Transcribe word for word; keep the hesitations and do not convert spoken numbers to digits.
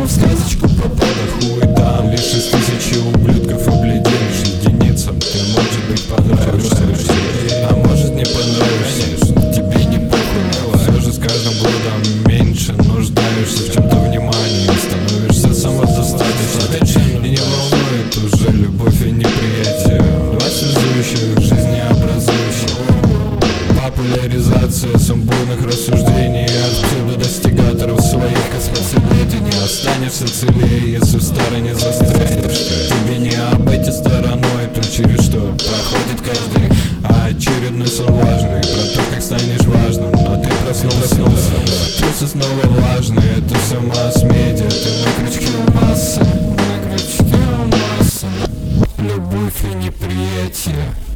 в сказочку попала, хуй там. Лишь из тысячи ублюдков обледенишь единицам. Ты, может быть, понравишься, а может не понравишься. Тебе не похуй, все же с каждым годом меньше нуждаешься в чем-то внимании, становишься самодостаточным. И не волнует уже любовь и неприятие. Два связующих, жизнеобразующих. Популяризация сумбурных рассуждений от псевдодостигаторов своих космоцелей. Ты не останешься целее, если в стороне застрянешь. Тебе не обойти стороной то, через что проходит каждый. А очередной сон важный, про то, как станешь важным. Но ты проснулся, трусы снова влажные. Это все масс-медиа, ты на крючке у массы. На крючке у массы. Любовь и неприятие.